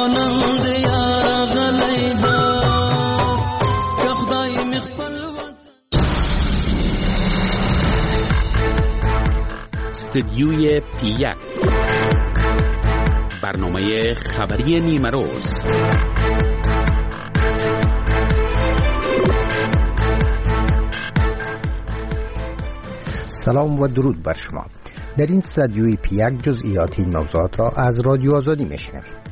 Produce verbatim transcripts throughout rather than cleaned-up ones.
مانند یار غلیدا که خدای مخفل استدیوی پی یک، برنامه خبری نیمه روز. سلام و درود بر شما. در این استدیوی پی یک جزئیات این موضوعات را از رادیو آزادی میشنوید.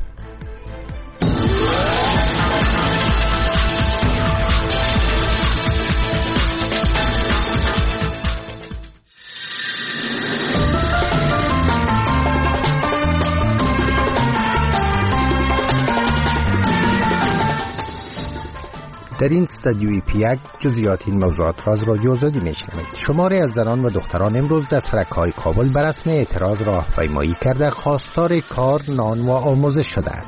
در این استدیوی پی یک جزئیات این موضوعات را از رادیو آزادی میشنوید. شماری از زنان و دختران امروز در سرک‌های کابل به رسم اعتراض راهپیمایی کرده خواستار کار، نان و آموزش شدند.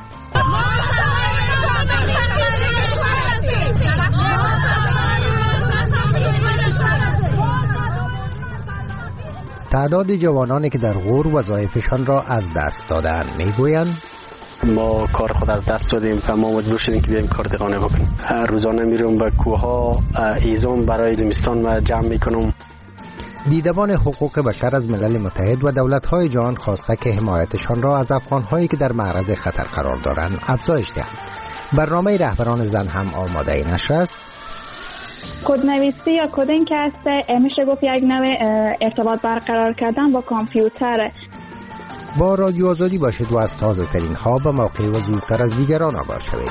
تعداد جوانانی که در غور وظایفشان را از دست دادند میگویند ما کار خود از دست دادیم و ما مجبور شدیم که بیایم کار دیگانه بکنیم. روزانه میرم به کوها ایزوم برای زمستان و جمع میکنم. دیدبان حقوق بشر از ملل متحد و دولت‌های جهان خواسته که حمایتشان را از افغان‌هایی که در معرض خطر قرار دارند افزایش دهند. برنامه رهبران زن هم آماده نشر است. کدنویسی یا کدینگ که است میشه گفت یک نوع ارتباط برقرار کردن با کامپیوتر. با رادیو آزادی باشید و از تازه ترین ها به موقع و زودتر از دیگران آگاه شوید.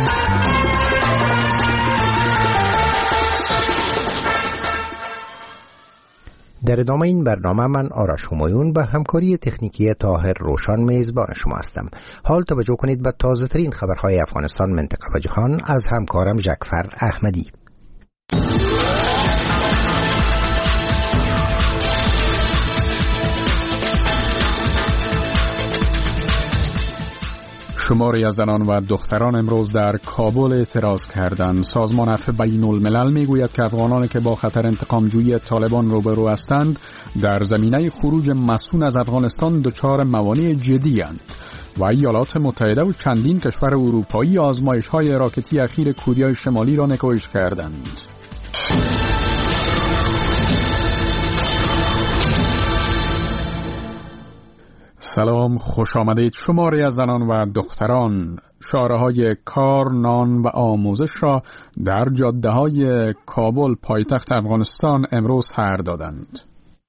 در ادامه این برنامه من آرش همایون به همکاری تکنیکی طاهر روشن میزبان شما هستم. حال توجه کنید به تازه ترین خبرهای افغانستان، منطقه و جهان از همکارم جعفر احمدی. شماری از زنان و دختران امروز در کابل اعتراض کردند. سازمان عفو بین الملل میگوید که افغانانی که با خطر انتقامجویی طالبان روبرو هستند در زمینه خروج مسئول از افغانستان دچار موانع جدی اند و ایالات متحده و چندین کشور اروپایی آزمایش‌های راکتی اخیر کره شمالی را نکوهش کردند. سلام، خوش آمدید. شماری از زنان و دختران شعارهای کار، نان و آموزش را در جاده‌های کابل پایتخت افغانستان امروز سر دادند.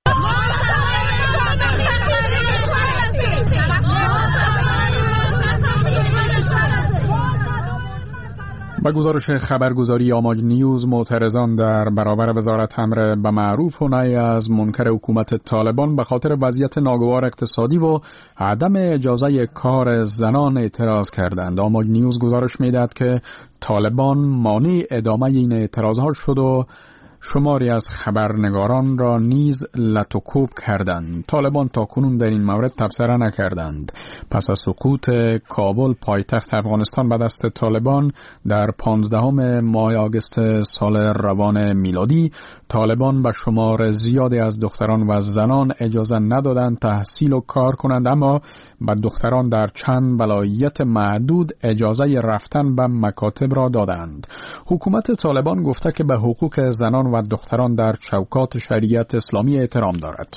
با گزارش خبرگزاری آماج نیوز، معترضان در برابر وزارت امر به معروف و نهی از منکر حکومت طالبان به خاطر وضعیت ناگوار اقتصادی و عدم اجازه کار زنان اعتراض کردند. آماج نیوز گزارش می‌دهد که طالبان مانع ادامه این اعتراضات شد و شماری از خبرنگاران را نیز لطوکوب کردند. طالبان تاکنون در این مورد تبصره نکردند. پس از سقوط کابل پایتخت افغانستان به دست طالبان در پانزدهم ماه آگوست سال روان میلادی، طالبان به شمار زیادی از دختران و زنان اجازه ندادند تحصیل و کار کنند، اما به دختران در چند ولایت معدود اجازه رفتن به مکاتب را دادند. حکومت طالبان گفته که به حقوق زنان و دختران در چوکات شریعت اسلامی احترام دارد.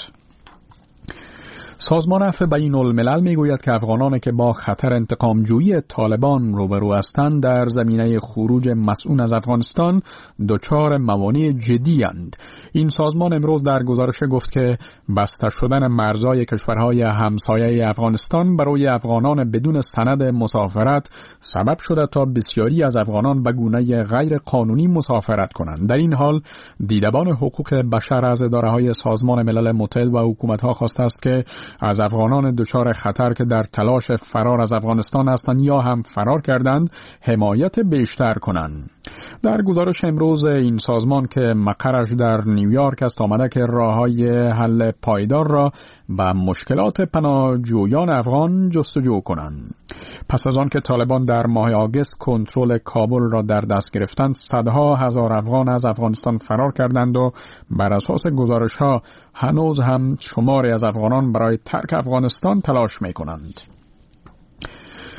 سازمان عفو بین الملل میگوید که افغانانی که با خطر انتقامجویی طالبان روبرو هستند در زمینه خروج مسئول از افغانستان دچار موانع جدی اند. این سازمان امروز در گزارش گفت که بسته شدن مرزهای کشورهای همسایه افغانستان برای افغانان بدون سند مسافرت سبب شده تا بسیاری از افغانان به گونه غیر قانونی مسافرت کنند. در این حال دیدبان حقوق بشر از اداره‌های سازمان ملل متحد و حکومت‌ها خواسته است که از افغانان دچار خطر که در تلاش فرار از افغانستان هستند یا هم فرار کردند حمایت بیشتر کنند. در گزارش امروز این سازمان که مقرش در نیویورک است آمده که راه‌های حل پایدار را به مشکلات پناهجویان افغان جستجو کنند. پس از آن که طالبان در ماه آگوست کنترل کابل را در دست گرفتند، صدها هزار افغان از افغانستان فرار کردند و بر اساس گزارش‌ها هنوز هم شماری از افغانان برای ترک افغانستان تلاش می‌کنند.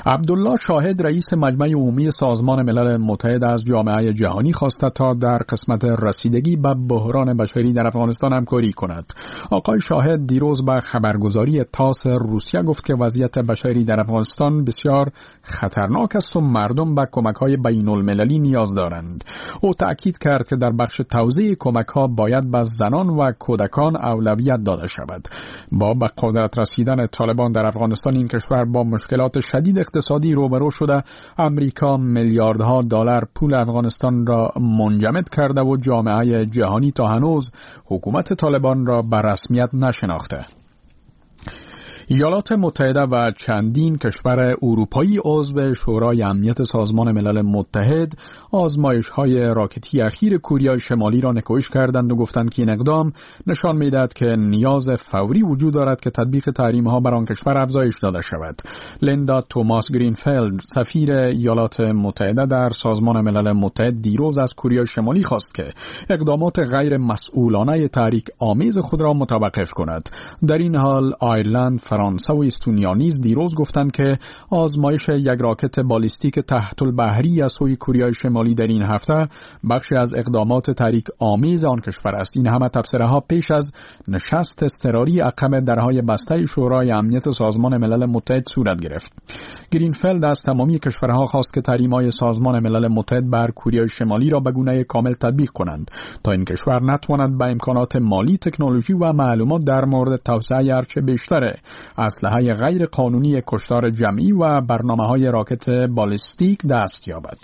عبدالله شاهد رئیس مجمع عمومی سازمان ملل متحد از جامعه جهانی خواسته تا در قسمت رسیدگی به بحران بشری در افغانستان همکاری کند. آقای شاهد دیروز به خبرگزاری تاس روسیه گفت که وضعیت بشری در افغانستان بسیار خطرناک است و مردم به کمک‌های بین‌المللی نیاز دارند. او تأکید کرد که در بخش توزیع کمک‌ها باید به زنان و کودکان اولویت داده شود. با به قدرت رسیدن طالبان در افغانستان این کشور با مشکلات شدید اقتصادی روبرو شده. امریکا میلیاردها دلار پول افغانستان را منجمد کرده و جامعه جهانی تا هنوز حکومت طالبان را به رسمیت نشناخته. ایالات متحده و چندین کشور اروپایی عضو شورای امنیت سازمان ملل متحد آزمایش‌های راکتی اخیر کره شمالی را نکوهش کردند و گفتند که این اقدام نشان می‌دهد که نیاز فوری وجود دارد که تطبیق تحریم‌ها بر آن کشور افزایش داده شود. لیندا توماس گرینفیلد سفیر ایالات متحده در سازمان ملل متحد دیروز از کره شمالی خواست که اقدامات غیر مسئولانه تحریک آمیز خود را متوقف کند. در این حال آیرلند، فرانسه و استونیا نیز دیروز گفتند که آزمایش یک راکت بالیستیک تحت البحری از سوی کره شمالی در این هفته بخشی از اقدامات تحریک آمیز آن کشور است. این همه تبصره ها پیش از نشست اضطراری عقب درهای بسته شورای امنیت سازمان ملل متحد صورت گرفت. گرینفیلد از تمامی کشورها خواست که تحریم‌های سازمان ملل متحد بر کره شمالی را به گونه کامل تطبیق کنند تا این کشور نتواند به امکانات مالی، تکنولوژی و معلومات در مورد توسعه هرچه بیشتر اسلحه غیر قانونی کشتار جمعی و برنامه‌های راکت بالستیک دست یابد.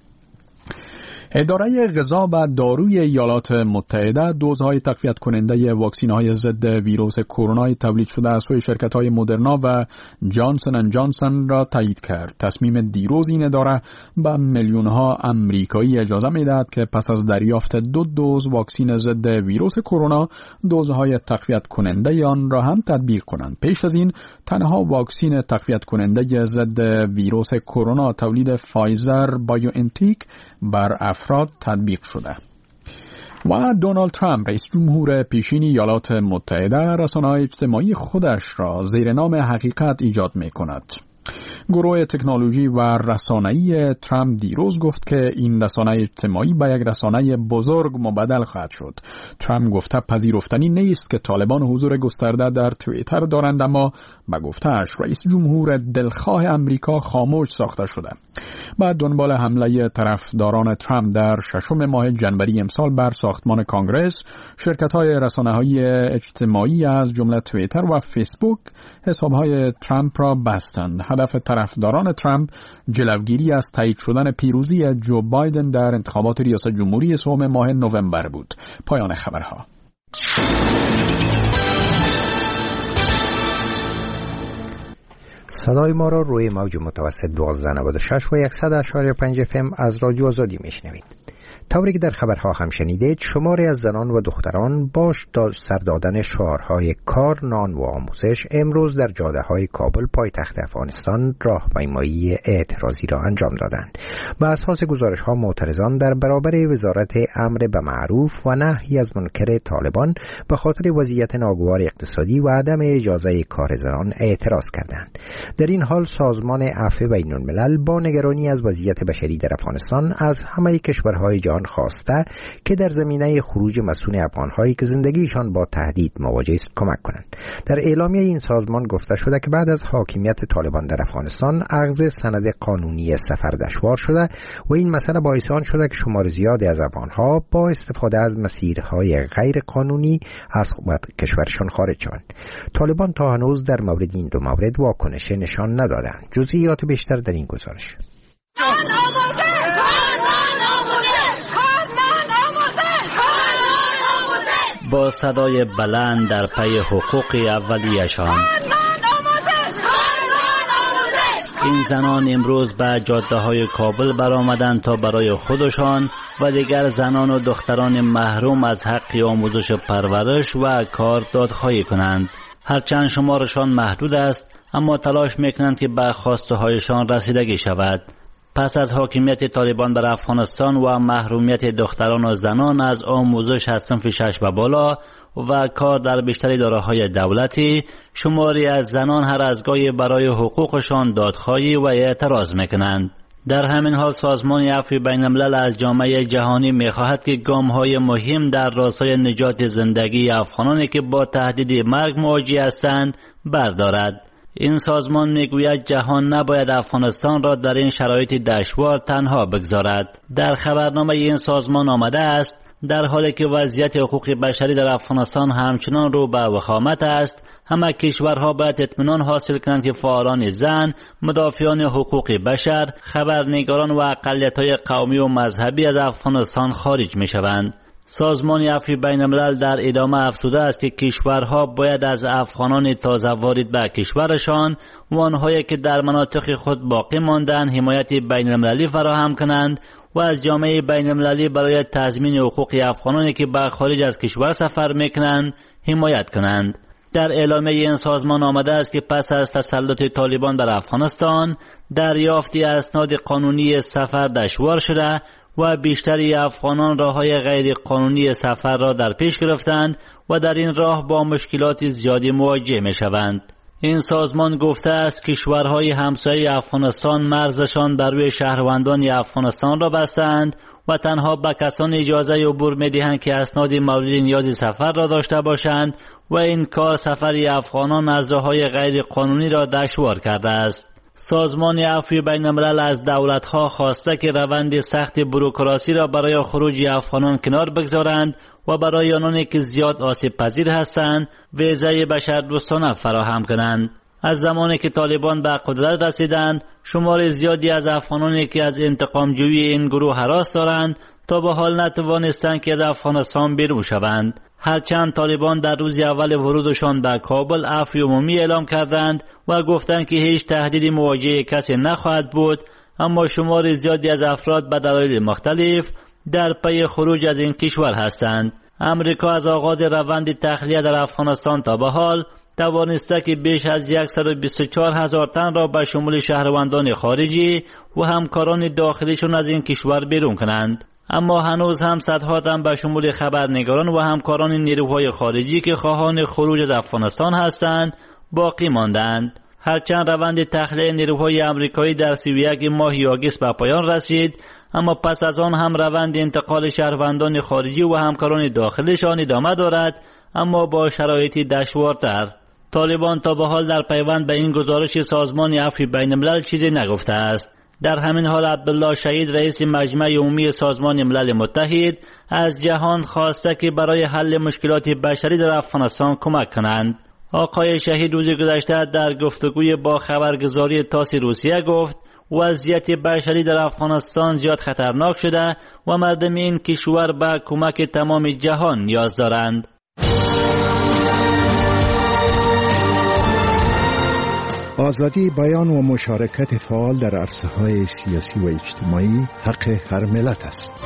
اداره غذا و داروی ایالات متحده دوزهای تقویت کننده واکسین‌های ضد ویروس کرونا تولید شده از سوی شرکت‌های مدرنا و جانسن اند جانسن را تایید کرد. تصمیم دیروز این اداره به میلیون‌ها آمریکایی اجازه می‌دهد که پس از دریافت دو دوز واکسن ضد ویروس کرونا دوزهای تقویت کننده آن را هم تطبیق کنند. پیش از این تنها واکسن تقویت کننده ضد ویروس کرونا تولید فایزر بایو انتیک بر افراد تطبیق شده. و دونالد ترامپ رئیس جمهور پیشین ایالات متحده رسانه‌های اجتماعی خودش را زیر نام حقیقت ایجاد می‌کند. گروه تکنولوژی و رسانه‌ای ترامپ دیروز گفت که این رسانه اجتماعی به یک رسانه بزرگ مبدل خواهد شد. ترامپ گفته پذیرفتنی نیست که طالبان حضور گسترده در توییتر دارند، اما به گفته‌اش رئیس جمهور دلخواه امریکا خاموش ساخته شده. بعد دنبال حمله طرفداران ترامپ در ششم ماه جنوری امسال بر ساختمان کانگرس، شرکت‌های رسانه‌های اجتماعی از جمله توییتر و فیسبوک حساب‌های ترامپ را بستند. هدف طرفداران ترامپ جلوگیری از تایید شدن پیروزی جو بایدن در انتخابات ریاست جمهوری سوم ماه نوامبر بود. پایان خبرها. صدای ما را روی موج متوسط دوازده نود و شش و صد و شش و پنج اف ام از رادیو آزادی میشنوید. طوری که در خبرها هم شنیدید، شماری از زنان و دختران با سر دادن شعارهای کار، نان و آموزش امروز در جاده‌های کابل پایتخت افغانستان راهپیمایی اعتراضی را انجام دادند. بر اساس گزارش‌ها معترضان در برابر وزارت امر به معروف و نهی از منکر طالبان به خاطر وضعیت ناگوار اقتصادی و عدم اجازه کار زنان اعتراض کردند. در این حال سازمان عفو بین‌الملل با نگرانی از وضعیت بشری در افغانستان از همه کشورهای جهان خواسته که در زمینه خروج مسئول افغان‌هایی که زندگیشان با تهدید مواجه است کمک کنند. در اعلامیه این سازمان گفته شده که بعد از حاکمیت طالبان در افغانستان اخذ سند قانونی سفر دشوار شده و این مسئله باعث آن شده که شمار زیادی از افغان‌ها با استفاده از مسیرهای غیر قانونی از کشورشان خارج شوند. طالبان تا هنوز در مورد این دو مورد واکنش نشان ندادند. جزئیات بیشتر در این گزارش. با صدای بلند در پی حقوق اولیه‌شان، این زنان امروز به جاده‌های کابل برآمدند تا برای خودشان و دیگر زنان و دختران محروم از حق آموزش و پرورش و کار دادخواهی کنند. هرچند شمارشان محدود است، اما تلاش می‌کنند که به خواسته هایشان رسیدگی شود. پس از حاکمیت طالبان بر افغانستان و محرومیت دختران و زنان از آموزش از صنف شش و بالا و کار در بیشتر اداره‌های دولتی، شماری از زنان هر از گاهی برای حقوقشان دادخواهی و اعتراض میکنند. در همین حال سازمان عفو بین الملل از جامعه جهانی می‌خواهد که گام‌های مهم در راستای نجات زندگی افغانانی که با تهدید مرگ مواجه هستند بردارد. این سازمان میگوید جهان نباید افغانستان را در این شرایط دشوار تنها بگذارد. در خبرنامه این سازمان آمده است در حالی که وضعیت حقوق بشری در افغانستان همچنان رو به وخامت است، همه کشورها باید اطمینان حاصل کنند که فعالان زن، مدافعان حقوق بشر، خبرنگاران و اقلیت‌های قومی و مذهبی از افغانستان خارج می‌شوند. سازمان عفو بین الملل در ادامه افزوده است که کشورها باید از افغانان تازه وارد به کشورشان و آنهایی که در مناطق خود باقی ماندند حمایت بین المللی فراهم کنند و از جامعه بین المللی برای تضمین حقوق افغانانی که به خارج از کشور سفر میکنند حمایت کنند. در اعلامیه این سازمان آمده است که پس از تسلط طالبان بر افغانستان دریافت اسناد قانونی سفر دشوار شده و بیشتری افغانان راههای غیر قانونی سفر را در پیش گرفتند و در این راه با مشکلات زیادی مواجه می شوند. این سازمان گفته است کشورهای همسایه افغانستان مرزشان بر روی شهروندان افغانستان را بستند و تنها به کسان اجازه عبور می دهند که اسناد مورد نیاز سفر را داشته باشند و این کار سفر افغانان از راههای غیر قانونی را دشوار کرده است. سازمان عفو بین الملل از دولت‌ها خواسته که روند سخت بوروکراسی را برای خروج افغانان کنار بگذارند و برای آنانی که زیاد آسیب پذیر هستند ویزای بشردوستانه فراهم کنند. از زمانی که طالبان به قدرت رسیدند، شمار زیادی از افغانانی که از انتقام جویی این گروه هراس دارند تا به حال نتوانستند که از افغانستان بیرون شوند. هرچند طالبان در روز اول ورودشان به کابل عفو عمومی اعلام کردند و گفتند که هیچ تهدیدی مواجه کسی نخواهد بود، اما شمار زیادی از افراد به دلایل مختلف در پی خروج از این کشور هستند. امریکا از آغاز روند تخلیه در افغانستان تا به حال توانسته که بیش از صد و بیست و چهار هزار تن را به شمول شهروندان خارجی و همکاران داخلیشون از این کشور بیرون کنند. اما هنوز هم صدها تن به شمول خبرنگاران و همکاران نیروهای خارجی که خواهان خروج از افغانستان هستند باقی ماندند. هرچند روند تخلیه نیروهای آمریکایی در سی و یک ماه آگوست به پایان رسید، اما پس از آن هم روند انتقال شهروندان خارجی و همکاران داخلیشان ادامه دارد، اما با شرایطی دشوارتر. طالبان تا به حال در پیوند به این گزارش سازمان عفو بین الملل چیزی نگفته است. در همین حال عبدالله شهید رئیس مجمع عمومی سازمان ملل متحد از جهان خواسته که برای حل مشکلات بشری در افغانستان کمک کنند. آقای شهید روز گذشته در گفتگوی با خبرگزاری تاس روسیه گفت وضعیت بشری در افغانستان زیاد خطرناک شده و مردم این کشور به کمک تمام جهان نیاز دارند. آزادی بیان و مشارکت فعال در عرصه‌های سیاسی و اجتماعی حق هر ملت است.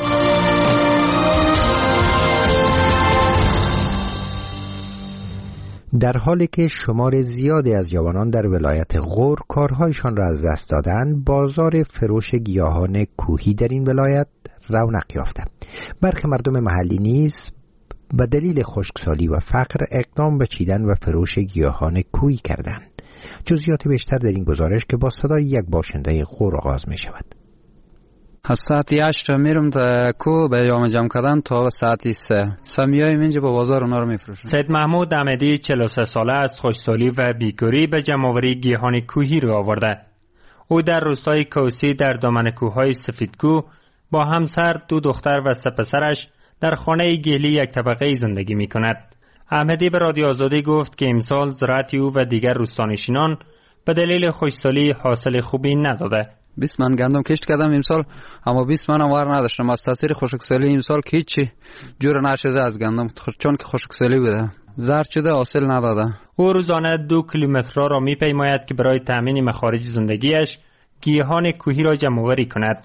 در حالی که شمار زیادی از جوانان در ولایت غور کارهایشان را از دست دادند، بازار فروش گیاهان کوهی در این ولایت رونق یافته. برخی مردم محلی نیز به دلیل خشکسالی و فقر اقدام به چیدن و فروش گیاهان کوهی کردند. جزئیات بیشتر در این گزارش که با صدای یک باشنده غور آغاز می شود. از ساعت هشت میرم در کو به جام جمع کردن تا ساعت سه سمیای اینجا با بازار اونا رو میفروشن. سید محمود احمدی چهل و سه ساله است، خوشسالی و بیکاری به جمع‌آوری گیاهان کوهی رو آورده. او در روستای کوسی در دامن کوههای سفیدکو با همسر، دو دختر و سه پسرش در خانه گلی یک طبقه زندگی می کند. احمدی به رادیو آزادی گفت که امسال زراعت او و دیگر روستانشینان به دلیل خوشسالی حاصل خوبی نداده. بیست من گندم کشت کردم امسال، اما بیست من هم وار نداشتم. از تاثیر خشکسالی امسال که هیچی جور نشده از گندم، چون که خشکسالی بوده زرد شده، حاصل نداده. او روزانه دو کیلومتر را می پیماید که برای تامین مخارج زندگیش گیاهان کوهی را جمع آوری کند.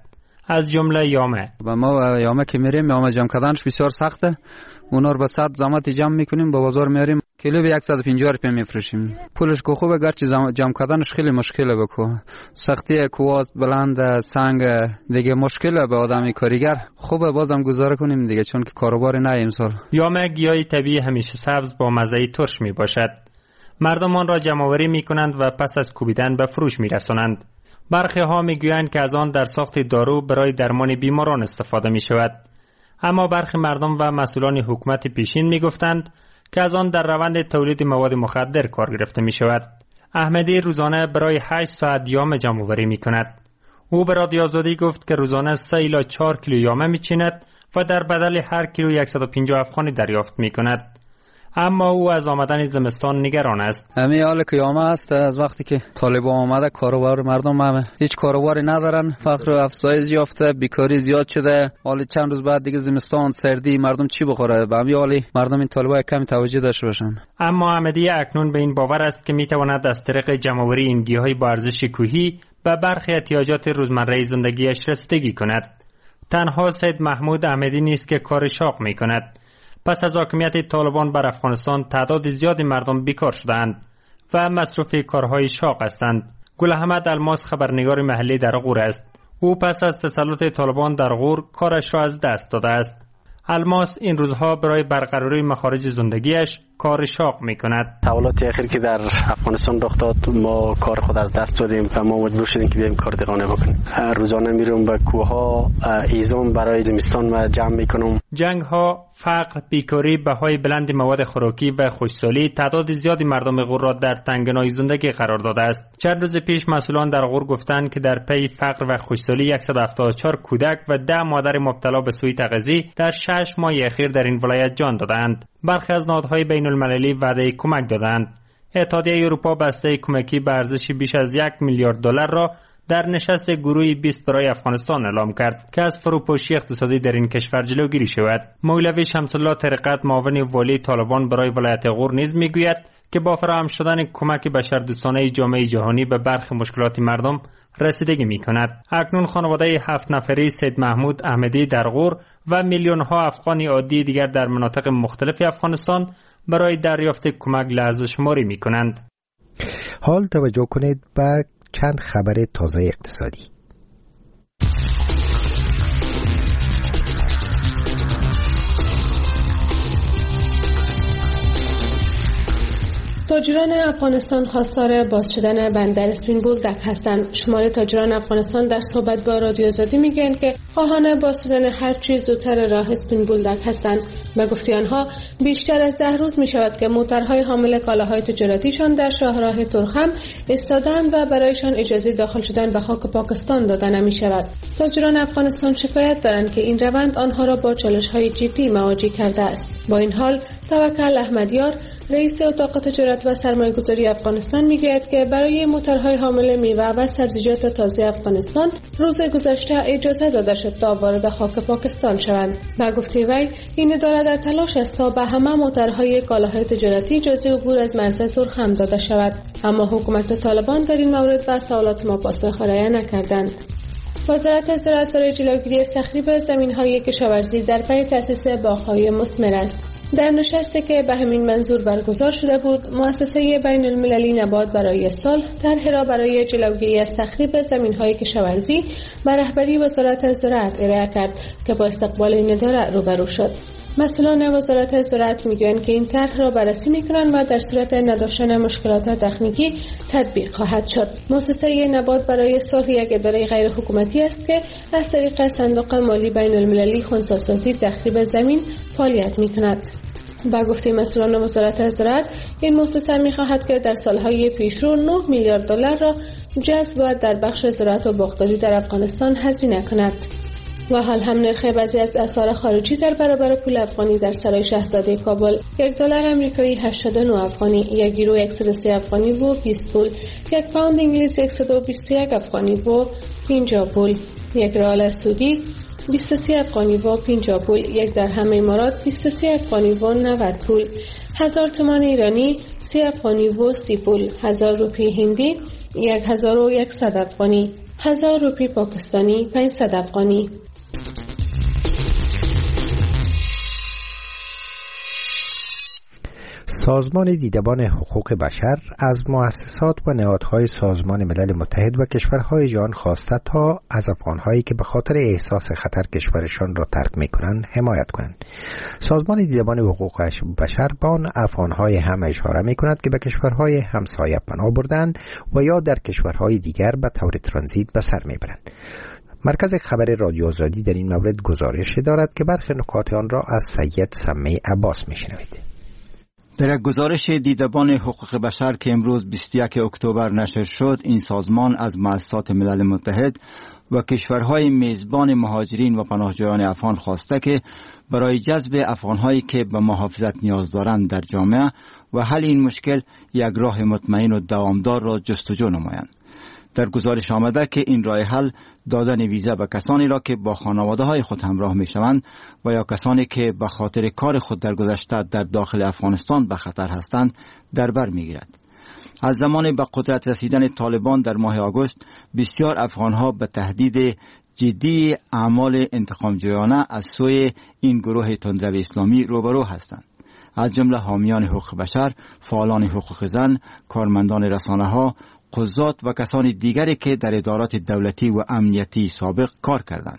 از جمله یامه. و ما یامه که میریم یامه جمع کردنش بسیار سخته. اونا رو به صد زحمت جمع میکنیم، با بازار میاریم، کیلو به صد و پنجاه روپیه میفروشیم. پولش که خوبه، گرچه جمع کردنش خیلی مشکله. بکو سختی کوات بلند سنگ دیگه مشکله به آدمی کاریگر. خوبه بازم گزاره کنیم دیگه، چون که کاروبار نه امسال. یامه گیاهی طبیعی همیشه سبز با مزه ترش می باشد. مردم آن را جمع‌آوری میکنند و پس از کوبیدن به فروش میرسانند. برخی ها میگویند که از آن در ساخت دارو برای درمان بیماران استفاده می شود. اما برخی مردم و مسئولان حکومت پیشین میگفتند که از آن در روند تولید مواد مخدر کار گرفته می شود. احمدی روزانه برای هشت ساعت یامه جمع‌آوری می کند. او به رادیو آزادی گفت که روزانه سه الی چهار کیلو یامه می چیند و در بدل هر کیلو صد و پنجاه افغانی دریافت می کند. اما او از آمدن زمستان نگران است. همین حال که یامه است، از وقتی که طالبان آمده کاروبار مردم همه هیچ کاروباری ندارن، فقر و افزایش یافته، بیکاری زیاد شده. حالا چند روز بعد دیگه زمستان، سردی، مردم چی بخوره؟ به همین حال مردم این طالبان کمی توجه داشته باشن. اما احمدی اکنون به این باور است که میتواند از طریق جمع‌آوری این گیاهای با ارزش کوهی به برخی احتیاجات روزمره زندگیش رسیدگی کند. تنها سید محمود احمدی نیست که کار شاق میکند. پس از حاکمیت طالبان بر افغانستان تعداد زیادی مردم بیکار شدند و مصروف کارهای شاق هستند. گل احمد الماس خبرنگار محلی در غور است. او پس از تسلط طالبان در غور کارش را از دست داده است. الماس این روزها برای برقراری مخارج زندگیش کار شاق میکند. تحولات اخیر که در افغانستان رخ داد، ما کار خود از دست دادیم و ما مجبور شدیم که بیایم کار دهقانی بکنیم. روزانه میرم به کوهها ایزوم برای زمستان و جمع میکنم. جنگ ها، فقر، بیکاری، بهای بلند مواد خوراکی و خشکسالی تعداد زیادی مردم غور را در تنگنای زندگی قرار داده است. چند روز پیش مسئولان در غور گفتند که در پی فقر و خشکسالی صد و هفتاد و چهار کودک و ده مادر مبتلا به سوء تغذیه در شش ماه اخیر در این ولایت جان دادند. برخی از نهادهای بین المللی وعده کمک دادند. اتحادیه اروپا بسته کمکی به ارزش بیش از یک میلیارد دلار را در نشست گروه بیست برای افغانستان اعلام کرد که از فروپاشی اقتصادی در این کشور جلوگیری شود. مولوی شمس الله طریقت، معاون والی طالبان برای ولایت غور، نیز میگوید که با فراهم شدن کمک بشردوستانه جامعه جهانی به برخی مشکلات مردم رسیدگی می کند. اکنون خانواده هفت نفری سید محمود احمدی در غور و میلیون ها افغانی عادی دیگر در مناطق مختلف افغانستان برای دریافت کمک لحظه شماری می کنند. حال توجه کنید به چند خبر تازه اقتصادی. تاجران افغانستان خواستار باز شدن بندر اسپین بولدک هستند. شمار تاجران افغانستان در صحبت با رادیو آزادی میگن که خواهان باز شدن هر چیز زودتر راه اسپین بولدک هستند. به گفته آنها بیشتر از ده روز می شود که موترهای حامل کالاهای تجارتیشان در شاهراه ترخم ایستادند و برایشان اجازه داخل شدن به خاک پاکستان داده نمی شود. تاجران افغانستان شکایت دارند که این روند آنها را با چالش‌های جدی مواجه کرده است. با این حال توکل احمدیار، رئیس اتاق تجارت و سرمایه‌گذاری افغانستان، میگوید که برای موترهای حامل میوه و سبزیجات تازه افغانستان روز گذشته اجازه داده شد تا وارد خاک پاکستان شوند. با گفته وی این اداره در تلاش است تا به همه موترهای کالاهای تجارتی اجازه عبور از مرز ترخم داده شود، اما حکومت طالبان در این مورد به سوالات ما پاسخ ارائه نکردند. وزارت زراعت برای جلوگیری از تخریب زمین‌های کشاورزی در پی تأسیس باغ‌های مثمر است. در نشستی که به همین منظور برگزار شده بود، مؤسسه بین المللی نبات برای سال طرحی را برای جلوگیری از تخریب زمین‌های کشاورزی به رهبری وزارت زراعت ارائه کرد که با استقبال این اداره روبرو شد. مسئولان وزارت زراعت میگویند که این طرح را بررسی میکنند و در صورت نداشتن مشکلات تکنیکی تطبیق خواهد شد. مؤسسه نبات برای صلح یک اداره غیر حکومتی است که از طریق صندوق مالی بین المللی خنثی‌سازی تخریب زمین فعالیت میکند. با گفته مسئولان وزارت زراعت، این مؤسسه می‌خواهد که در سالهای پیشرو نه میلیارد دلار را جذب و در بخش زراعت و باغداری در افغانستان هزینه کند. و حال هم نرخ بعضی از اسعار خارجی در برابر پول افغانی در سرای شاهزاده کابل: یک دلار آمریکایی هشتاد و نه افغانی، یک یورو صد و سه افغانی و بیست پول، یک پوند انگلیسی صد و بیست و یک افغانی و پنجاه پول، یک ریال سعودی بیست و سه افغانی و پنجاه پول، یک درهم امارات بیست و سه افغانی و نود پول، هزار تومان ایرانی سی افغانی و سی پول، هزار روپیه هندی یک هزار و صد افغانی، هزار روپی پاکستانی، پانصد افغانی. سازمان دیدبان حقوق بشر از مؤسسات و نهادهای سازمان ملل متحد و کشورهای جهان خواسته تا از افغانهایی که به خاطر احساس خطر کشورشان را ترک می‌کنند حمایت کنند. سازمان دیدبان حقوق بشر به آن افغانهای هم اشاره می‌کند که به کشورهای همسایه پناه بردند و یا در کشورهای دیگر به طور ترانزیت به سر می‌برند. مرکز خبر رادیو آزادی در این مورد گزارش دارد که برخی نکات آن را از سید سمی عباس می‌شنوید. در یک گزارش دیدبان حقوق بشر که امروز بیست و یکم اکتبر نشر شد، این سازمان از مؤسسات ملل متحد و کشورهای میزبان مهاجرین و پناهجویان افغان خواسته که برای جذب افغانهایی که به محافظت نیاز دارند در جامعه و حل این مشکل یک راه مطمئن و دوامدار را جستجو نمایند. در گزارش آمده که این راه حل دادن ویزا به کسانی را که با خانواده های خود همراه می شوند و یا کسانی که به خاطر کار خود در گذشته در داخل افغانستان به خطر هستند در بر می گیرد. از زمان به قدرت رسیدن طالبان در ماه آگوست بسیار افغانها به تهدید جدی اعمال انتقام جویانه از سوی این گروه تندرو اسلامی روبرو هستند. از جمله حامیان حقوق بشر، فعالان حقوق زن، کارمندان رسانه ها، قضات و کسان دیگری که در ادارات دولتی و امنیتی سابق کار کردند.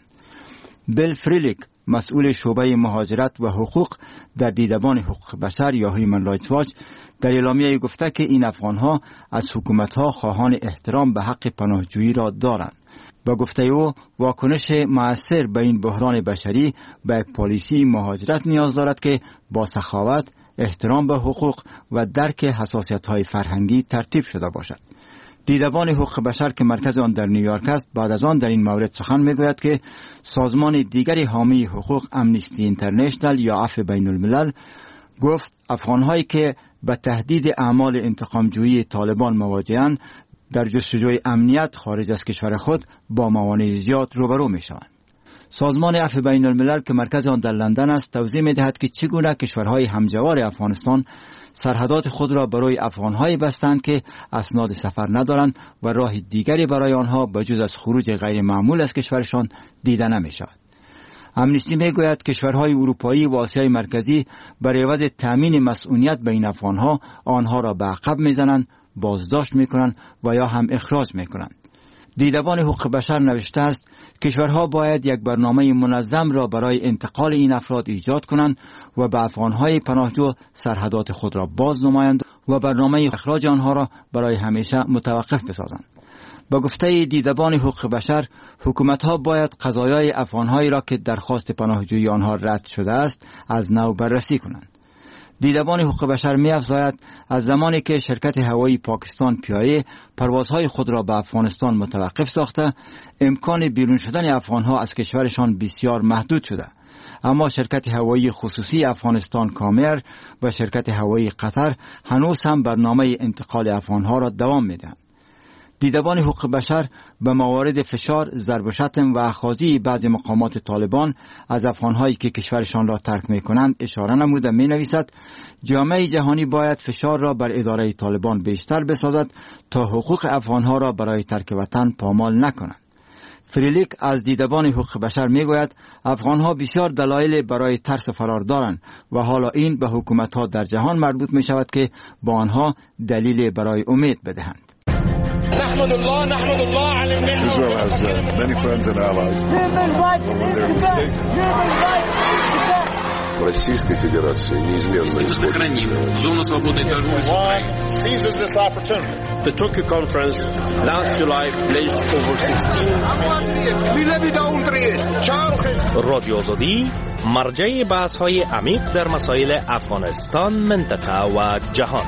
بیل فریلیک، مسئول شعبه مهاجرت و حقوق در دیدبان حقوق بشر یا هیومن رایتس واچ، در اعلامیه گفته که این افغانها از حکومتها خواهان احترام به حق پناهجویی را دارند. با گفته او واکنش مؤثر به این بحران بشری به یک پالیسی مهاجرت نیاز دارد که با سخاوت، احترام به حقوق و درک حساسیت‌های فرهنگی ترتیب شده باشد. دیدبان حقوق بشر که مرکز آن در نیویورک است بعد از آن در این مورد سخن میگوید که سازمان دیگری حامی حقوق امنیستی اینترنشنال یا عفو بین الملل گفت افغانهایی که به تهدید اعمال انتقامجویی طالبان مواجهند در جستجوی امنیت خارج از کشور خود با موانع زیاد روبرو میشوند. سازمان عفو بین الملل که مرکز آن در لندن است توضیح می‌دهد که چگونه کشورهای همجوار افغانستان سرحدات خود را برای افغان‌های بستند که اسناد سفر ندارند و راه دیگری برای آنها بجز از خروج غیر معمول از کشورشان دیده نمی‌شود. امنیستی میگوید کشورهای اروپایی و آسیای مرکزی برای عوض تامین مسئولیت بین افغان‌ها آنها را به عقب می‌زنند، بازداشت می‌کنند و یا هم اخراج می‌کنند. دیدبان حقوق بشر نوشته است کشورها باید یک برنامه منظم را برای انتقال این افراد ایجاد کنند و به افغانهای پناهجو سرحدات خود را باز نمایند و برنامه اخراج آنها را برای همیشه متوقف بسازند. با گفته دیدبان حقوق بشر حکومتها باید قضایای افغانهایی را که درخواست پناهجویی آنها رد شده است از نو بررسی کنند. دیدبان حقوق بشر می افزاید از زمانی که شرکت هوایی پاکستان پی آی ای پروازهای خود را به افغانستان متوقف ساخته امکان بیرون شدن افغانها از کشورشان بسیار محدود شده، اما شرکت هوایی خصوصی افغانستان کامر و شرکت هوایی قطر هنوز هم برنامه انتقال افغانها را دوام می دهند. دیدبان حقوق بشر به موارد فشار، ضرب و شتم و اخاذی بعضی مقامات طالبان از افغانهایی که کشورشان را ترک می‌کنند اشاره نموده می‌نویسد جامعه جهانی باید فشار را بر اداره طالبان بیشتر بسازد تا حقوق افغانها را برای ترک وطن پامال نکنند. فریلیک از دیدبان حقوق بشر می‌گوید افغانها بسیار دلایل برای ترس فرار دارند و حالا این به حکومت‌ها در جهان مربوط می‌شود که با آنها دلیل برای امید بدهند. نحمد الله نحمد الله على النعمة. Israel has uh, many friends and allies. Российской Федерации неизменно сохраним зону свободной торговли с Украиной. Seizes this opportunity. The Tokyo conference last July pledged over sixteen. رادیو آزادی مرجع بحث‌های عمیق در مسائل افغانستان، منطقه و جهان.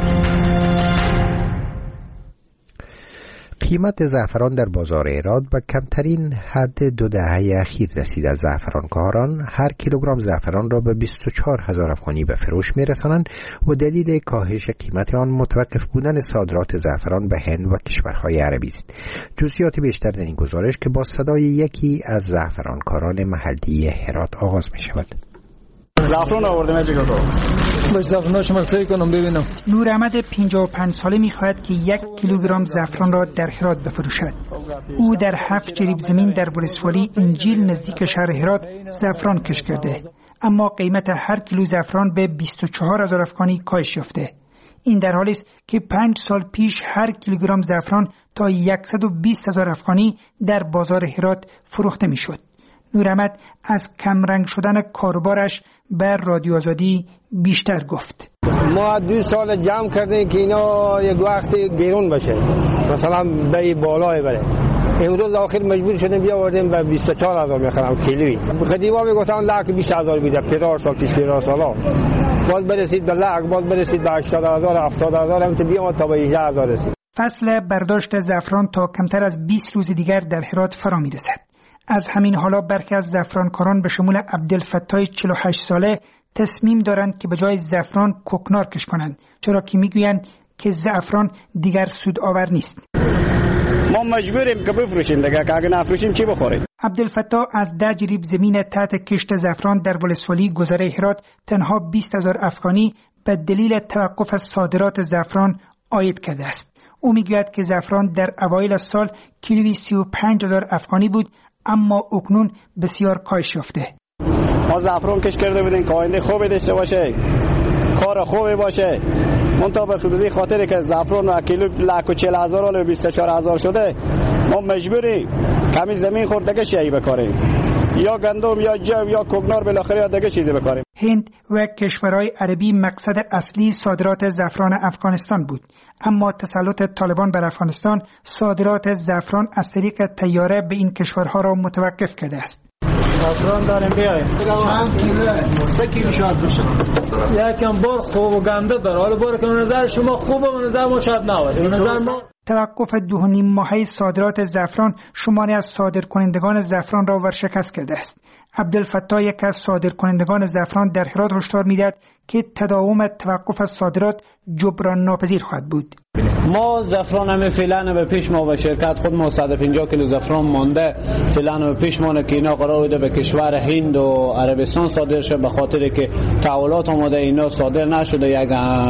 قیمت زعفران در بازار ایران به کمترین حد دو دهه اخیر رسید. از زعفرانکاران هر کیلوگرم زعفران را به بیست و چهار هزار افغانی به فروش می‌رسانند و دلیل کاهش قیمت آن متوقف بودن صادرات زعفران به هند و کشورهای عربی است. جزئیات بیشتر در این گزارش که با صدای یکی از زعفرانکاران محلی هرات آغاز می‌شود. زعفران آوردم چیکار کنم؟ باش زعفران شما سعی کنم ببینم. نور احمد پنجاه و پنج ساله می‌خواهد که یک کیلوگرم زعفران را در هرات بفروشد. او در هفت جریب زمین در ولسوالی انجیل نزدیک شهر هرات زعفران کش کرده، اما قیمت هر کیلو زعفران به بیست و چهار هزار افغانی کاهش یافته. این در حالی است که پنج سال پیش هر کیلوگرم زعفران تا صد و بیست هزار افغانی در بازار هرات فروخته میشد. نور احمد از کمرنگ شدن کاروبارش بر رادیو آزادی بیشتر گفت. ما دو سال جمع کردیم که اینا یک وقتی گرون بشه، مثلا به بالای بره. امروز آخر مجبور شدیم بیاوردیم به بیست و چهار هزار میخرم کیلویی. خدیوا میگفتن لک بیست هزار میده، پرار سال پیش پرار سالا باز برسید به لک، باز برسید به هشتاد هزار هفتاد هزار، هم بیام تا به هجده هزار رسید. فصل برداشت زعفران تا کمتر از بیست روز دیگر در هرات فرا میرسد. از همین حالا برخی از زعفرانکاران به شمول عبدالفتاح چهل و هشت ساله تصمیم دارند که به جای زعفران کوکنار کش کنند، چرا که میگویند که زعفران دیگر سودآور نیست. ما مجبوریم که بفروشیم دیگه، که اگه نفروشیم چی بخوریم؟ عبدالفتاح از ده جریب زمین تحت کشت زعفران در ولسوالی گذره هرات تنها بیست هزار افغانی به دلیل توقف صادرات زعفران عاید کرده است. او میگوید که زعفران در اوایل سال کیلویی سی و پنج هزار افغانی بود، اما اکنون بسیار کاهش یافته. ما زعفران کش کرده بودیم که آینده خوبی داشته باشه، کار خوبی باشه. منتها به خصوصی خاطری که زعفران و کیلو لک و چهل هزار و بیست و چهار هزار شده، ما مجبوری کمی زمین خورد دیگه شیعی بکاریم، یا گندم یا جو یا کوکنار، بالاخره یا دیگه چیزی بکاریم. هند و کشورهای عربی مقصد اصلی صادرات زعفران افغانستان بود، اما تسلط طالبان بر افغانستان صادرات زعفران از طریق طیاره به این کشورها را متوقف کرده است. زعفران داریم بیاییم. چند کیلو؟ سه کیلو شاید بشه. یکم بار خوب و گنده داره. حالا بار که نظر شما خوبه و نظر ما شاید نباشه. نظر ما توقف دو و نیم ماهه صادرات زعفران شماری از صادرکنندگان زعفران را ورشکست کرده است. عبدالفتاح یک از صادرکنندگان زعفران در هرات هشدار می‌دهد که تداوم توقف از صادرات جبران ناپذیر خواهد بود. ما زعفران هم فعلا به پیش ما به شرکت خود ما صد و پنجاه کیلو زعفران مانده، فعلا به پیش ما که اینا قرار بوده به کشور هند و عربستان صادر شه، به خاطر که تحولات آمده اینا صادر نشده. یک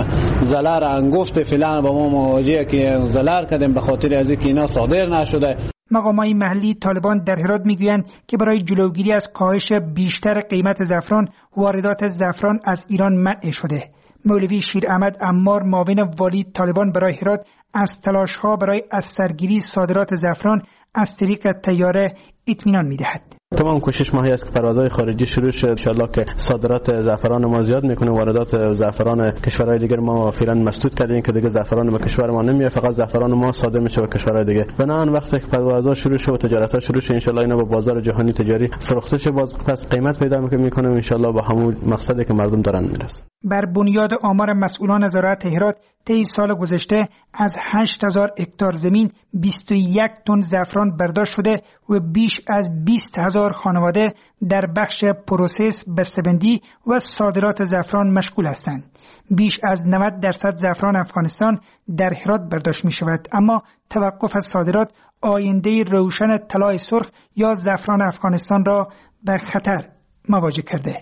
زلر انگفت فعلا با ما مواجهه که زلر کردیم به خاطر از اینکه اینا صادر نشده. مقامات محلی طالبان در هرات میگویند که برای جلوگیری از کاهش بیشتر قیمت زعفران، واردات زعفران از ایران منع شده. مولوی شیر احمد عمار، معاون والی طالبان برای هرات، از تلاش‌ها برای از سرگیری صادرات زعفران از طریق طیاره اطمینان می‌دهد. تمام کوشش ما هست که پروازهای خارجی شروع شد، ان شاءالله که صادرات زعفران ما زیاد میکنه، واردات زعفران کشورهای دیگر ما فعلا مسدود کردیم که دیگه زعفران به کشور ما نمیاد، فقط زعفران ما صادر میشه به کشورهای دیگه. بنابراین وقتی که پروازها شروع شد و تجارت‌ها شروع شد، ان شاءالله اینا به بازار جهانی تجاری فروخته شه، باز پس قیمت پیدا میکنه، ان شاءالله به همون مقصدی که مردم دارن میرسه. بر بنیاد آمار مسئولان زراعت هرات، طی سال گذشته از هشت هزار هکتار زمین بیست و یک تن زعفران برداشت شده و بیش از بیست هزار خانواده در بخش پروسس، بسته‌بندی و صادرات زعفران مشغول هستند. بیش از نود درصد زعفران افغانستان در هرات برداشت می شود، اما توقف از صادرات آینده روشن طلای سرخ یا زعفران افغانستان را به خطر مواجه کرده.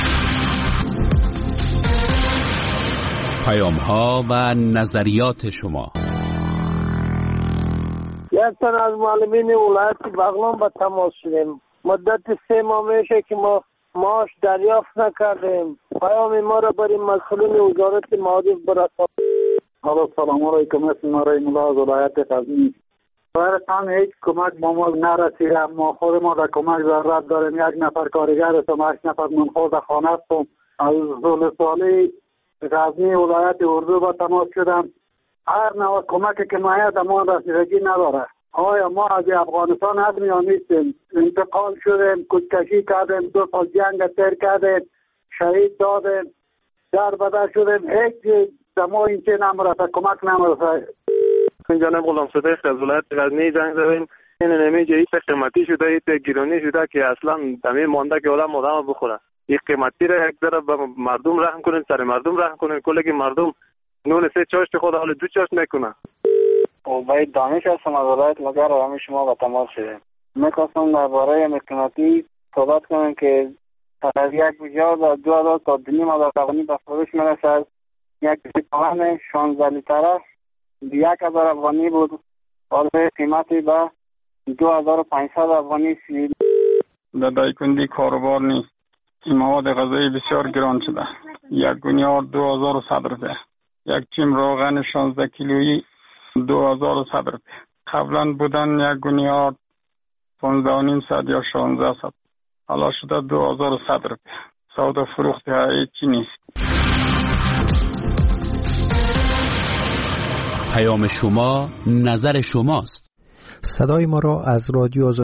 پیام ها و نظریات شما. یک تن از معلمین ولایت بغلان با تماس شدیم. مدت سه ماه میشه که ما معاش دریافت نکردیم. پیام ما را برای مسئولین وزارت معارف برسانید. حالا سلام علیکم، اسم مرای ملا از ولایت غزنی. برایتان هیچ کمک با ما نرسیده، ما خود ما در کمک ضرورت داریم. یک نفر کارگر هستم، هشت نفر منخوض خانه هستم. از ولسوالی غزنی ولایت اردو با تماس شدم. هر نوع کمکی که مایه در ما رسیدگی نداره. آیا ما از افغانستان حق یا نیستیم؟ انتقال شدیم، کشکشی کردیم، دو سال جنگ تیر کردیم، شهید دادیم، در بدر شدیم، هیچ در ما این چه نمرسه، کمک نمرسه. این جانب غلام صدیق از ولایت غزنی زنگ زدیم. این نمیجه ایت قیمتی شده، ایت گیرانی شده که اصلا دمی مانده که آدم آدم بخوره. این قیمتی را یک ذره به مردم رحم کنین، سر مردم رحم کنین، کلگی مردم نون سه چاشت خود حال دو چاشت نکنه. عبید دانش هستم از ولایت مگر و همه شما با تماس شدیم. میخواستم درباره قیمتی صحبت کنم که یک بوجه دو هزار تا دو نیم هزار افغانی به فروش میرسد. یک لیتر شانزده لیتره یک هزار افغانی بود، حالا قیمتی به دو هزار و پانصد افغانی سی. در دایکندی کاروبار نیست. مواد غذایی بسیار گران شده. یک گونیار دو هزار و صد روپیه، یک چیم روغن شانزده کیلویی دو هزار و صد روپیه. قبلا بودن یک گونیار پانزده و نیم صد یا شانزده صد، حالا شده دو هزار و صد روپیه. سودا فروختی های چی نیست. پیام شما نظر شماست. صدای ما را از رادیو